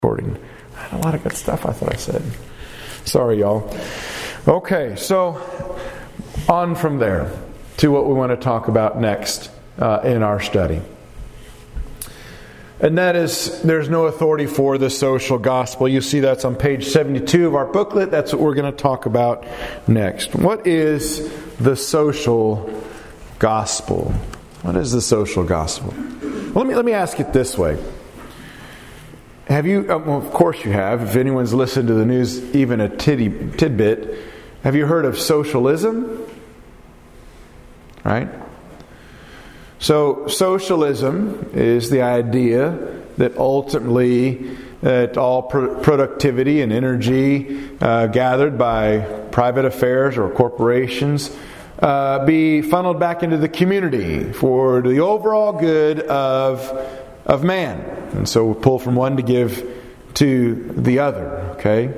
recording. I had a lot of good stuff I thought I said. Sorry, y'all. Okay, so on from there to what we want to talk about next in our study. And that is, there's no authority for the social gospel. You see that's on page 72 of our booklet. That's what we're going to talk about next. What is the social gospel? What is the social gospel? Well, let me ask it this way. Have you, well, of course you have, if anyone's listened to the news even a tidbit, have you heard of socialism? Right? So socialism is the idea that ultimately that all productivity and energy gathered by private affairs or corporations be funneled back into the community for the overall good of man. And so we pull from one to give to the other. Okay?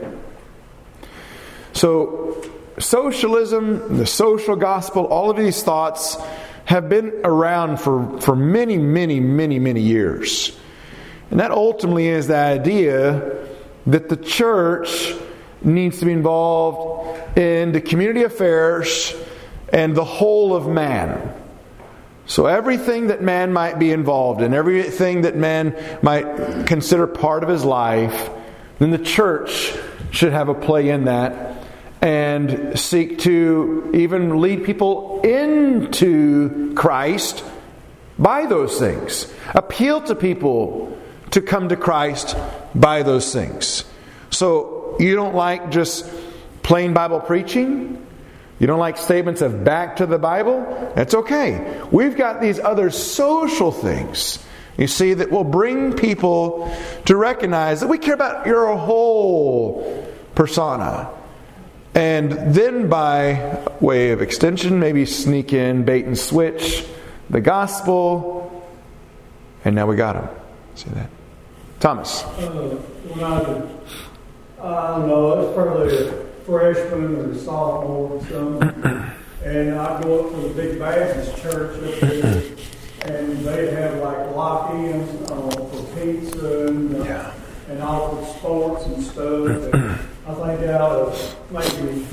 So socialism, the social gospel, all of these thoughts have been around for many, many, many, many years. And that ultimately is the idea that the church needs to be involved in the community affairs and the whole of man. So everything that man might be involved in, everything that man might consider part of his life, then the church should have a play in that and seek to even lead people into Christ by those things. Appeal to people to come to Christ by those things. So you don't like just plain Bible preaching? You don't like statements of back to the Bible? That's okay. We've got these other social things, you see, that will bring people to recognize that we care about your whole persona. And then by way of extension, maybe sneak in, bait and switch, the gospel. And now we got him. See that? Thomas. When I don't know, it's probably a freshman or a sophomore or something. And I'd go up to the big Baptist church up there, and they'd have like lock-ins for pizza and all the sports and stuff. And I think out of maybe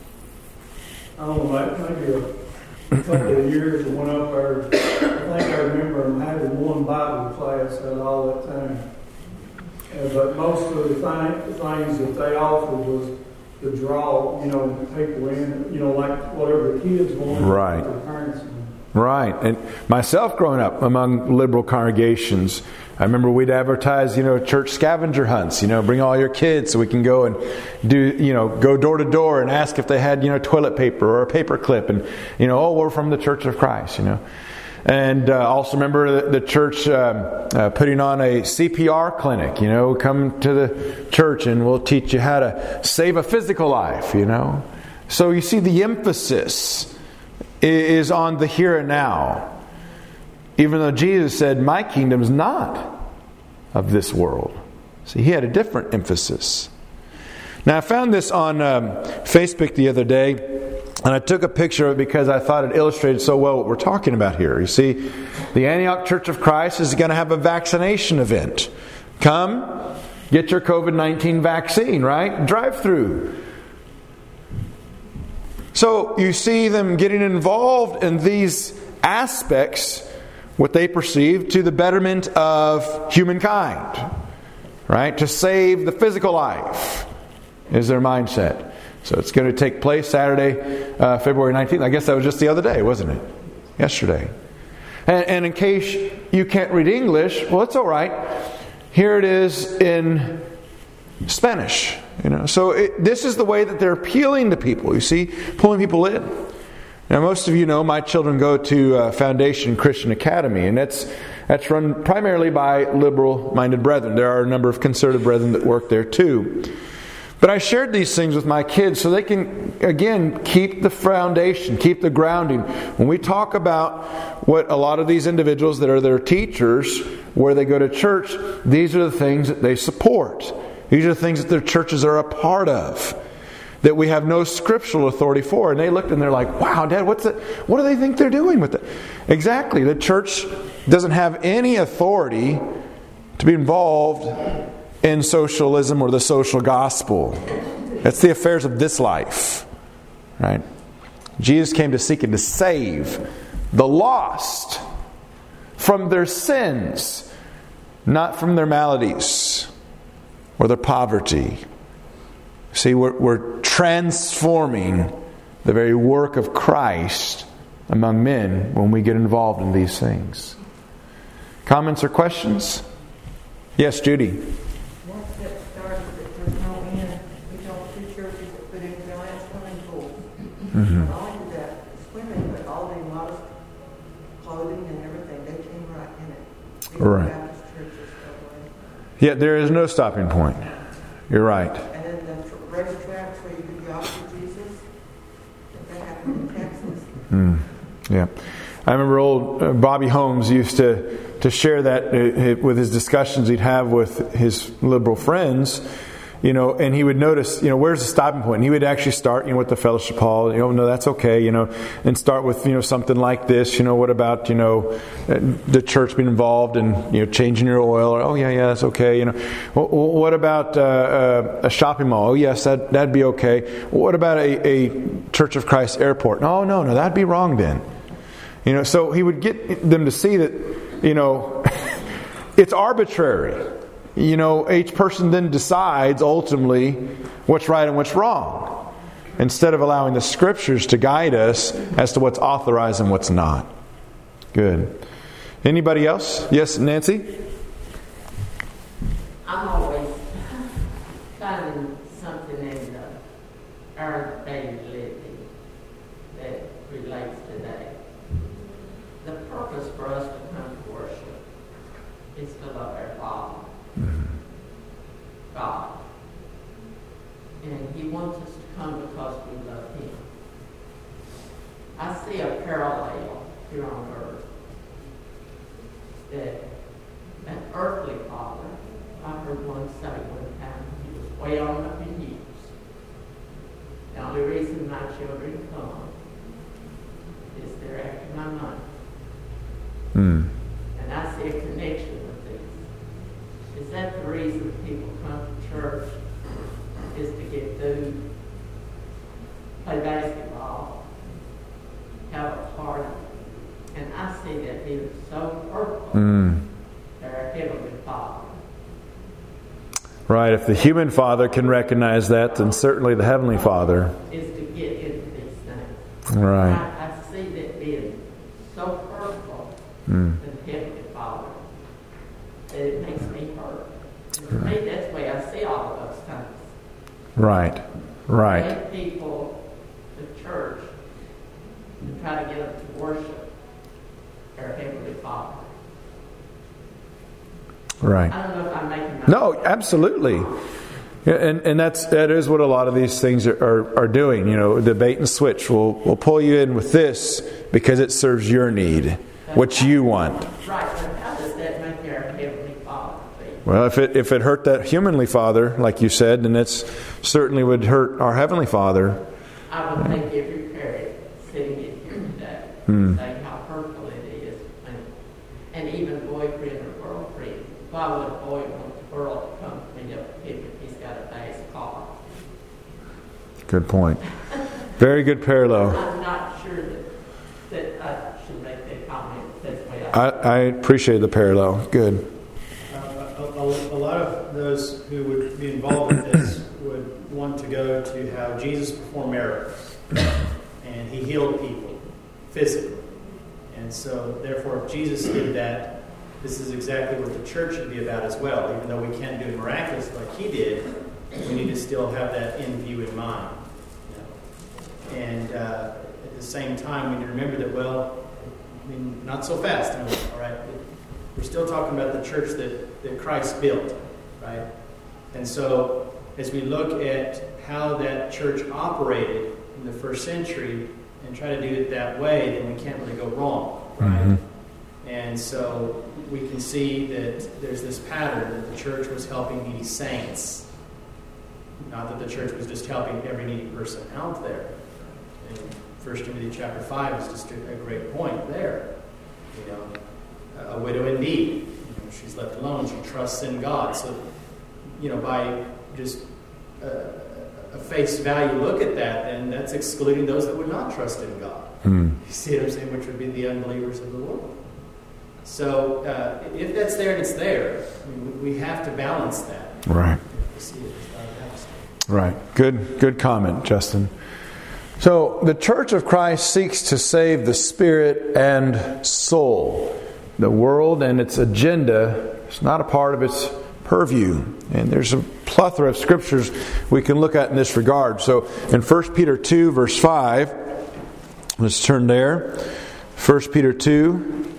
a couple of years I went up there, I think I remember them having one Bible class at all that time. But most of the things that they offered was to draw, people in, like whatever the kids wanted. Right. Their parents wanted. Right. And myself growing up among liberal congregations, I remember we'd advertise, church scavenger hunts, bring all your kids so we can go and do, go door to door and ask if they had, toilet paper or a paper clip and, we're from the Church of Christ, And also remember the church putting on a CPR clinic, come to the church and we'll teach you how to save a physical life, So you see the emphasis is on the here and now. Even though Jesus said, my kingdom is not of this world. See, he had a different emphasis. Now, I found this on Facebook the other day, and I took a picture of it because I thought it illustrated so well what we're talking about here. You see, the Antioch Church of Christ is going to have a vaccination event. Come, get your COVID-19 vaccine, right? Drive through. So you see them getting involved in these aspects, what they perceive to the betterment of humankind, right? To save the physical life is their mindset. So it's going to take place Saturday, February 19th. I guess that was just the other day, wasn't it? Yesterday. And in case you can't read English, well, it's all right. Here it is in Spanish. So this is the way that they're appealing to people. You see, pulling people in. Now, most of you know my children go to Foundation Christian Academy, and that's run primarily by liberal-minded brethren. There are a number of conservative brethren that work there too. But I shared these things with my kids so they can, again, keep the foundation, keep the grounding. When we talk about what a lot of these individuals that are their teachers, where they go to church, these are the things that they support. These are the things that their churches are a part of, that we have no scriptural authority for. And they looked and they're like, wow, Dad, what do they think they're doing with it? Exactly. The church doesn't have any authority to be involved in socialism or the social gospel. It's the affairs of this life. Right? Jesus came to seek and to save the lost from their sins, not from their maladies or their poverty. See, we're transforming the very work of Christ among men when we get involved in these things. Comments or questions? Yes, Judy. Once that started, that there's no end, we don't see churches that put in giant swimming pools. Not only that, swimming, but all the modest clothing and everything, they came right in it. These Right. Baptist churches go away. Yeah, there is no stopping point. You're right. And then the racetracks where you could go for Jesus, that happened in Texas. Yeah. I remember old Bobby Holmes used to share that with his discussions he'd have with his liberal friends, and he would notice, where's the stopping point? And he would actually start, with the fellowship hall, no, that's okay, and start with, something like this, what about, the church being involved and, changing your oil, or, oh yeah, that's okay, what about a shopping mall? Oh yes, that'd be okay. What about a Church of Christ airport? No, that'd be wrong then. So he would get them to see that, it's arbitrary. Each person then decides ultimately what's right and what's wrong, instead of allowing the Scriptures to guide us as to what's authorized and what's not. Good. Anybody else? Yes, Nancy? I'm always finding something in our daily living that relates today. The purpose for us to come to worship is to love our Father, God. And He wants us to come because we love Him. I see a parallel here on earth that an earthly father, I heard one say one time, he was way on up in years. The only reason my children come is they're after my money. And I see a connection with this. Is that the reason people come to church? Is to get food, play basketball, have a party. And I see that being so purposeful to our Heavenly Father. Right, if the human father can recognize that, then certainly the Heavenly Father. Is to get into these things. Right. I see that being so purposeful to the Heavenly Father that it makes me hurt. And for me, that's the way I see all of those things. Right. Take people to church and try to get them to worship our Heavenly Father. Right. I don't know if I'm making my No, absolutely. Yeah, and that is what a lot of these things are doing. The bait and switch. We'll pull you in with this because it serves your need, what you want. Right, but how does that make our Heavenly Father feel? Well, if it hurt that humanly Father, like you said, then it certainly would hurt our Heavenly Father. I would take every parent sitting in here today saying how hurtful it is. And even boyfriend or girlfriend. Why would a boy want the girl to come clean up him if he's got a fast car? Good point. Very good parallel. I'm not sure that I should make that comment. That's the way I appreciate the parallel. Good. A lot of those who would be involved in this would want to go to have Jesus perform miracles. And He healed people physically. And so, therefore, if Jesus did that, this is exactly what the church should be about as well. Even though we can't do miraculous like He did, we need to still have that in view in mind. And at the same time, we need to remember that, not so fast, all right? We're still talking about the church that Christ built, right? And so, as we look at how that church operated in the first century and try to do it that way, then we can't really go wrong, right? And so we can see that there's this pattern that the church was helping needy saints. Not that the church was just helping every needy person out there. And 1 Timothy chapter 5 is just a great point there. A widow in need. She's left alone. She trusts in God. So by just a face value look at that, then that's excluding those that would not trust in God. You see what I'm saying? Which would be the unbelievers of the world. So if that's there and it's there, we have to balance that. Right. Right. Good comment, Justin. So the Church of Christ seeks to save the spirit and soul. The world and its agenda is not a part of its purview. And there's a plethora of scriptures we can look at in this regard. So in 1 Peter 2, verse 5, let's turn there. 1 Peter 2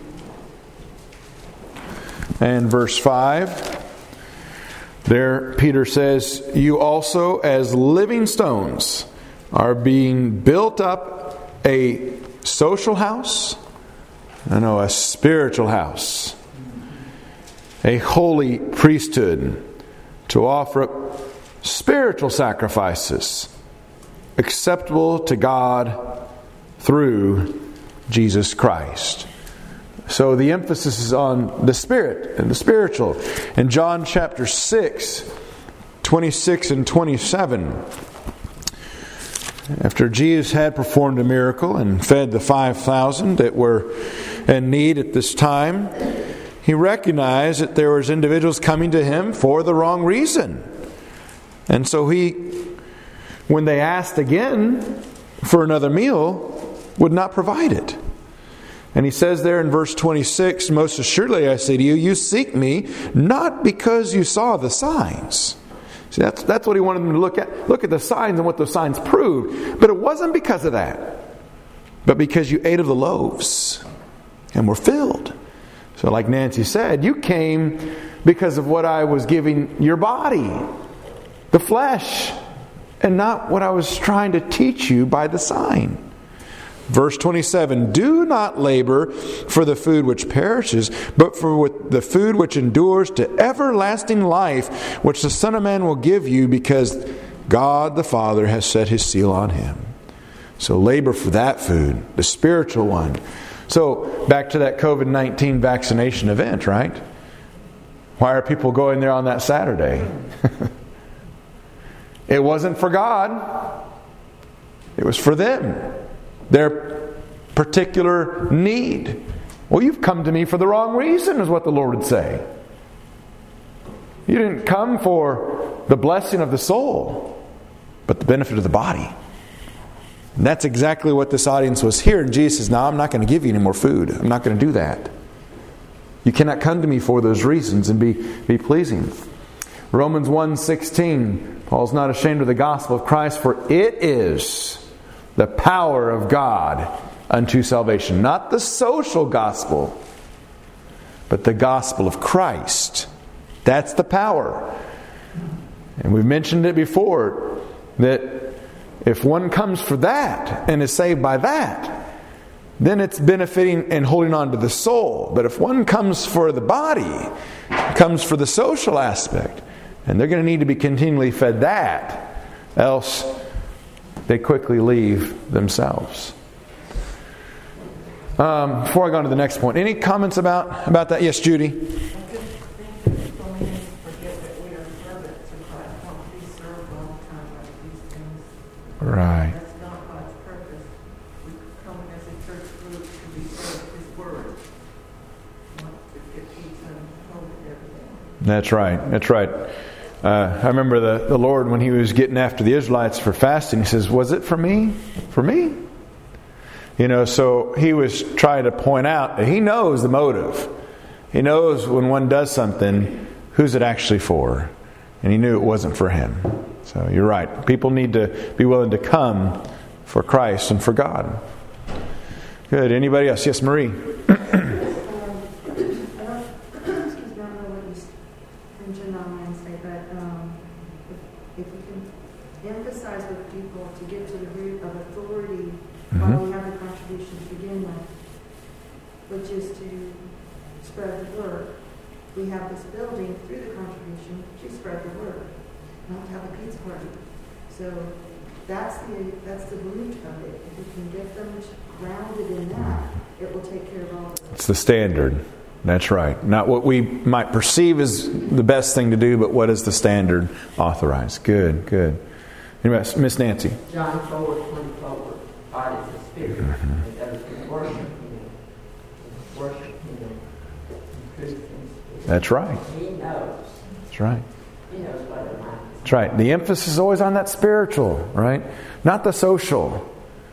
and verse 5. There Peter says, "You also as living stones are being built up a social house, a spiritual house, a holy priesthood, to offer up spiritual sacrifices acceptable to God through Jesus Christ." So the emphasis is on the spirit and the spiritual. In John chapter 6, 26 and 27, after Jesus had performed a miracle and fed the 5,000 that were in need at this time, He recognized that there was individuals coming to Him for the wrong reason. And so when they asked again for another meal, would not provide it. And He says there in verse 26, "Most assuredly I say to you, you seek me not because you saw the signs." See, that's what He wanted them to look at. Look at the signs and what those signs proved. But it wasn't because of that. But because you ate of the loaves and were filled. So like Nancy said, you came because of what I was giving your body, the flesh, and not what I was trying to teach you by the sign. Verse 27, "Do not labor for the food which perishes, but for the food which endures to everlasting life, which the Son of Man will give you, because God the Father has set His seal on Him." So labor for that food, the spiritual one. So back to that COVID-19 vaccination event, right? Why are people going there on that Saturday? It wasn't for God. It was for them. Their particular need. Well, you've come to me for the wrong reason, is what the Lord would say. You didn't come for the blessing of the soul, but the benefit of the body. And that's exactly what this audience was here. And Jesus says, "No, I'm not going to give you any more food. I'm not going to do that. You cannot come to me for those reasons and be pleasing." Romans 1:16, Paul's not ashamed of the gospel of Christ, for it is the power of God unto salvation. Not the social gospel, but the gospel of Christ. That's the power. And we've mentioned it before, that if one comes for that and is saved by that, then it's benefiting and holding on to the soul. But if one comes for the body, comes for the social aspect, and they're going to need to be continually fed that, else they quickly leave themselves. Before I go on to the next point, any comments about that? Yes, Judy? I just think that so many forget that we are servants of Christ. Don't be served all the time like these things. Right. That's not God's purpose. We come as a church group to be served His Word, not to get pizza and home and everything. That's right. That's right. I remember the Lord, when He was getting after the Israelites for fasting, He says, "Was it for me? For me?" So He was trying to point out that He knows the motive. He knows when one does something, who's it actually for? And He knew it wasn't for Him. So you're right. People need to be willing to come for Christ and for God. Good. Anybody else? Yes, Marie. Emphasize with people to get to the root of authority while we have the contribution to begin with, which is to spread the word. We have this building through the contribution to spread the word, not to have a pizza party. So that's the root of it. If we can get them grounded in that, it will take care of all of it. It's the standard. That's right. Not what we might perceive as the best thing to do, but what is the standard authorized. Good, good. Anyway, Miss Nancy. John 4:24, God is a spirit, and those who worship Him, worship Him in truth and spirit. That's right. He knows. That's right. He knows what it means. That's right. The emphasis is always on that spiritual, right? Not the social.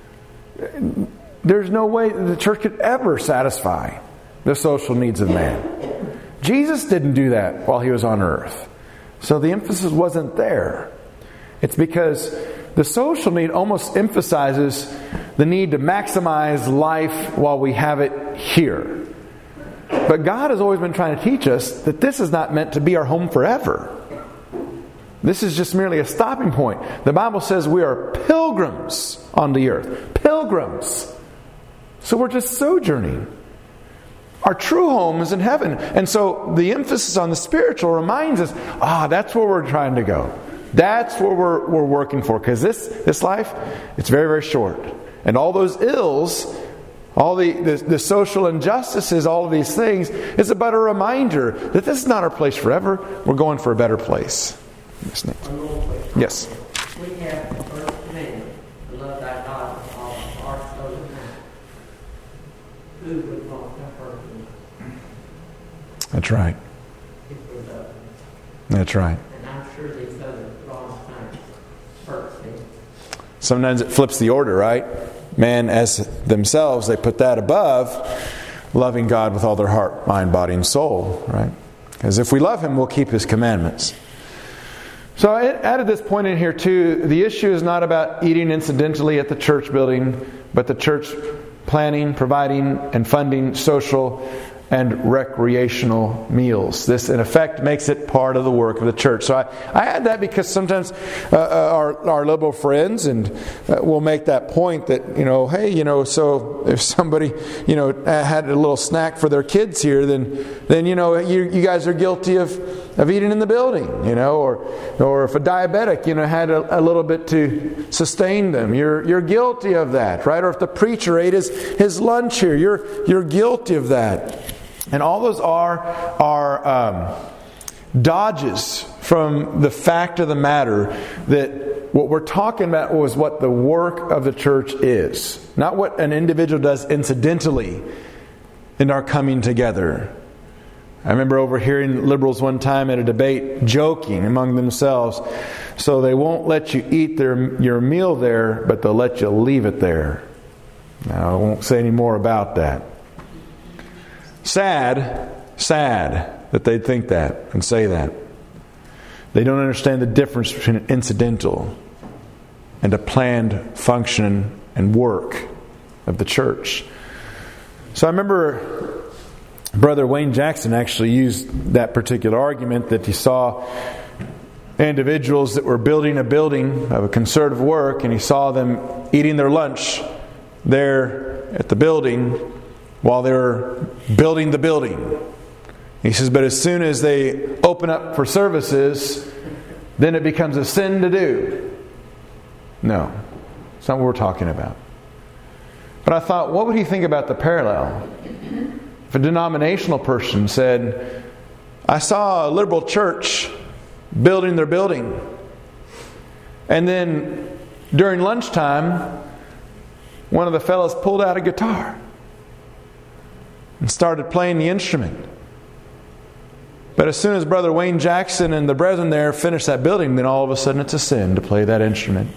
There's no way the church could ever satisfy the social needs of man. Jesus didn't do that while He was on earth. So the emphasis wasn't there. It's because the social need almost emphasizes the need to maximize life while we have it here. But God has always been trying to teach us that this is not meant to be our home forever. This is just merely a stopping point. The Bible says we are pilgrims on the earth. Pilgrims. So we're just sojourning. Our true home is in heaven. And so the emphasis on the spiritual reminds us, that's where we're trying to go. That's where we're working for. Because this life, it's very, very short. And all those ills, all the social injustices, all of these things, is about a reminder that this is not our place forever. We're going for a better place. Yes. We have the first commandment, to love thy God with all thy heart, soul, and mind. Who would want to hurt Him? That's right. If we love Him. That's right. And I'm sure these other wrong things hurt Him. Sometimes it flips the order, right? Man, as themselves, they put that above loving God with all their heart, mind, body, and soul, right? Because if we love Him, we'll keep His commandments. So I added this point in here too. The issue is not about eating incidentally at the church building, but the church planning, providing, and funding social and recreational meals. This, in effect, makes it part of the work of the church. So I add that because sometimes our liberal friends will make that point that, hey, so if somebody, had a little snack for their kids here, then you guys are guilty of eating in the building, or if a diabetic, had a little bit to sustain them, you're guilty of that, right? Or if the preacher ate his lunch here, you're guilty of that. And all those are dodges from the fact of the matter that what we're talking about was what the work of the church is. Not what an individual does incidentally in our coming together. I remember overhearing liberals one time at a debate joking among themselves, so they won't let you eat your meal there, but they'll let you leave it there. Now, I won't say any more about that. Sad that they'd think that and say that. They don't understand the difference between an incidental and a planned function and work of the church. So I remember Brother Wayne Jackson actually used that particular argument, that he saw individuals that were building a building of a conservative work, and he saw them eating their lunch there at the building while they were building the building. He says, but as soon as they open up for services, then it becomes a sin to do. No, it's not what we're talking about. But I thought, what would he think about the parallel? If a denominational person said, I saw a liberal church building their building, and then during lunchtime, one of the fellows pulled out a guitar and started playing the instrument. But as soon as Brother Wayne Jackson and the brethren there finish that building, then all of a sudden it's a sin to play that instrument.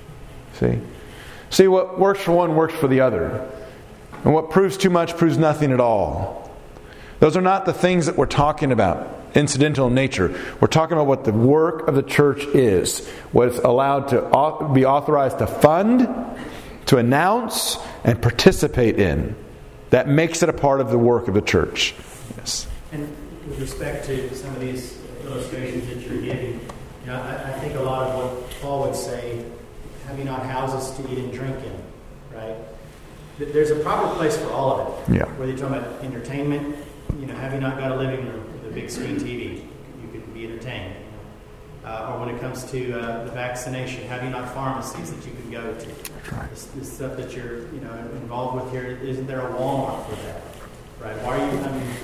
See, what works for one works for the other. And what proves too much proves nothing at all. Those are not the things that we're talking about, incidental in nature. We're talking about what the work of the church is. What it's allowed to be authorized to fund, to announce, and participate in. That makes it a part of the work of the church. Yes. And with respect to some of these illustrations that you're giving, I think a lot of what Paul would say, have you not houses to eat and drink in, right? There's a proper place for all of it. Yeah. Whether you're talking about entertainment, have you not got a living room with a big screen TV? You could be entertained. Or when it comes to the vaccination, have you not pharmacies that you can go to? That's right. This stuff that you're involved with here, isn't there a Walmart for that? Right? Why are you?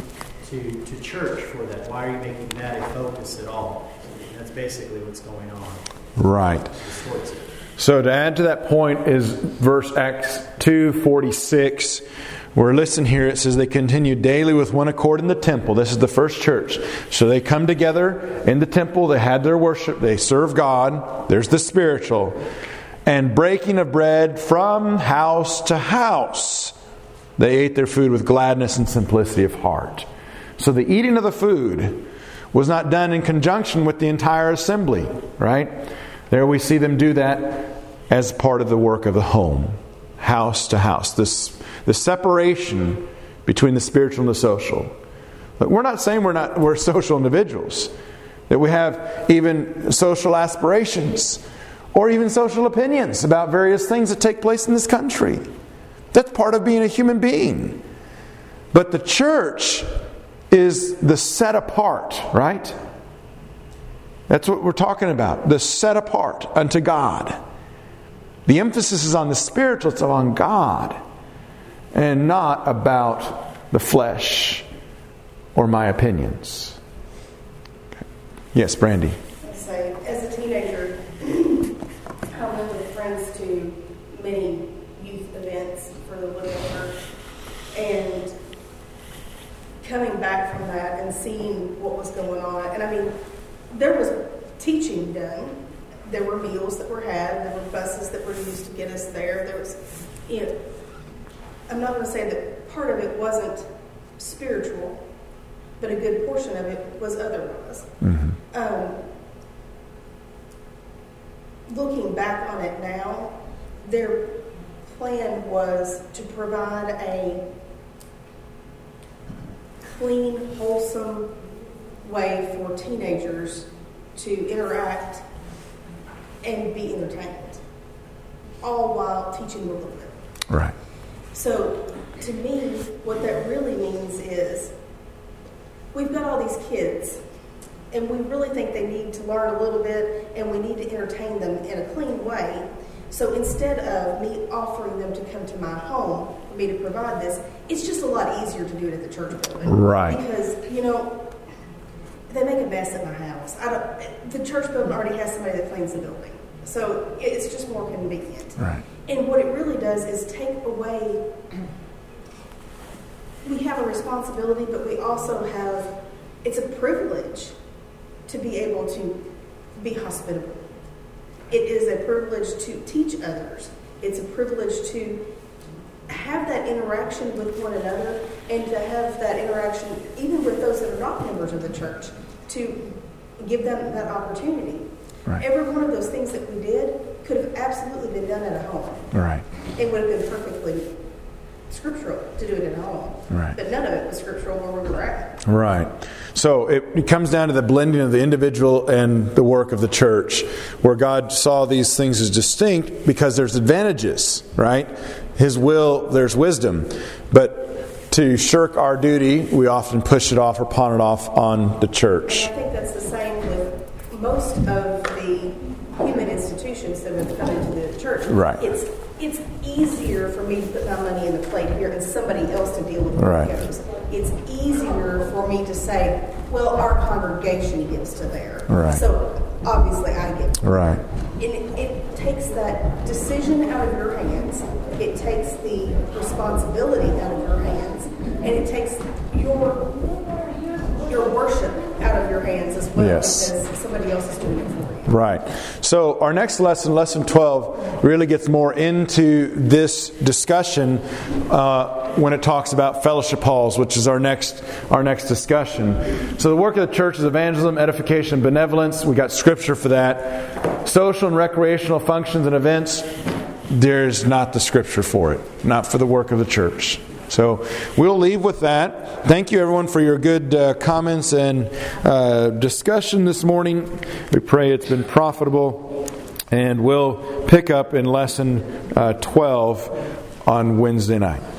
to church for that? Why are you making that a focus at all? And that's basically what's going on. Right. It distorts it. So to add to that point is verse Acts 2:46. Where listen here, it says they continued daily with one accord in the temple. This is the first church. So they come together in the temple. They had their worship. They serve God. There's the spiritual. And breaking of bread from house to house. They ate their food with gladness and simplicity of heart. So the eating of the food was not done in conjunction with the entire assembly. Right? There we see them do that as part of the work of the home. House to house. The separation between the spiritual and the social. But we're not saying we're social individuals. That we have even social aspirations or even social opinions about various things that take place in this country. That's part of being a human being. But the church is the set apart, right? That's what we're talking about. The set apart unto God. The emphasis is on the spiritual, it's on God. And not about the flesh or my opinions. Okay. Yes, Brandy. So, as a teenager, I went with friends to many youth events for the local church. And coming back from that and seeing what was going on, and I mean, there was teaching done. There were meals that were had. There were buses that were used to get us there. There was, I'm not going to say that part of it wasn't spiritual, but a good portion of it was otherwise. Mm-hmm. Looking back on it now, their plan was to provide a clean, wholesome way for teenagers to interact and be entertained, all while teaching the Lord. Right. So, to me, what that really means is we've got all these kids, and we really think they need to learn a little bit, and we need to entertain them in a clean way. So instead of me offering them to come to my home for me to provide this, it's just a lot easier to do it at the church building. Right. Because, they make a mess at my house. The church building already has somebody that cleans the building. So it's just more convenient. Right. And what it really does is take away, we have a responsibility, but we also have, it's a privilege to be able to be hospitable. It is a privilege to teach others. It's a privilege to have that interaction with one another and to have that interaction even with those that are not members of the church, to give them that opportunity. Right. Every one of those things that we did could have absolutely been done at a home. Right. It would have been perfectly scriptural to do it at home. Right. But none of it was scriptural where we were at. Right. So it comes down to the blending of the individual and the work of the church, where God saw these things as distinct because there's advantages, right? His will, there's wisdom. But to shirk our duty, we often push it off or pawn it off on the church. And I think that's the same with most of the human institutions that have come into the church. Right. It's easier for me to put my money in the plate here and somebody else to deal with where it goes. It's easier for me to say, well, our congregation gives to there. Right. So obviously I give. Right. And it takes that decision out of your hands. It takes the responsibility out of your hands. And it takes your worship out of your hands as well. Yes. Because somebody else is doing it for you. Right. So our next lesson, lesson 12, really gets more into this discussion when it talks about fellowship halls, which is our next discussion. So the work of the church is evangelism, edification, benevolence. We got scripture for that. Social and recreational functions and events, there's not the scripture for it. Not for the work of the church. So we'll leave with that. Thank you, everyone, for your good comments and discussion this morning. We pray it's been profitable. And we'll pick up in lesson 12 on Wednesday night.